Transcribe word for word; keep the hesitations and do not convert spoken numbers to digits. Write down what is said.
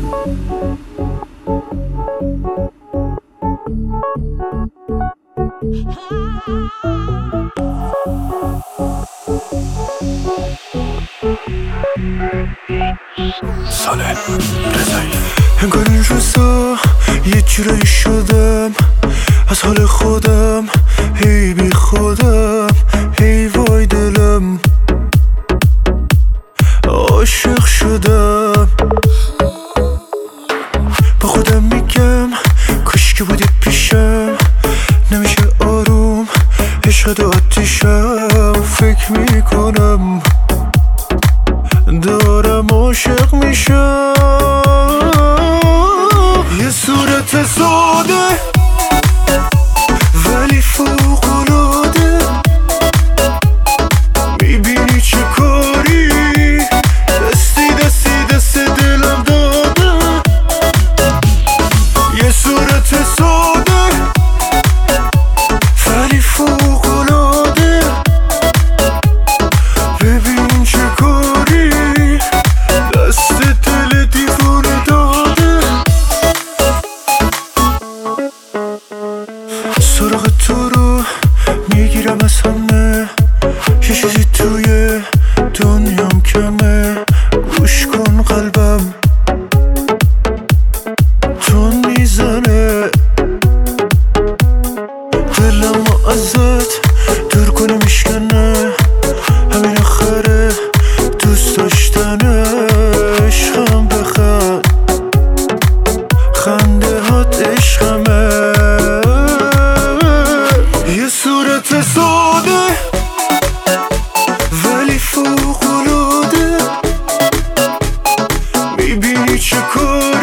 ساله رضایی انگار این روزا یه جورایی شدم از حال خودم، هی بی خودم، هی وای دلم عاشق شدم. با خودم میگم کاش که بودی پیشم، نمیشه آروم عشقت آتیشم. فکر میکنم دارم عاشق میشم. یه صورت ساده ولی فوق‌العاده، میبینی چه کاری دستی دستی دست دلم داده. یه صورت ساده ولی فوق‌العاده، ببین چه کاری دست دل دیوونه داده. سراغ تو رو میگیرم از همه، یه چیزی توی دنیام کمه. گوش کن قلبم تون میزنه، دلم رو ازت دور کنه میشکنه. همین آخره دوست داشتنه. عشقم بخند خنده هات عشقمه. یه صورت ساده ولی فوق‌العاده، میبینی چه کار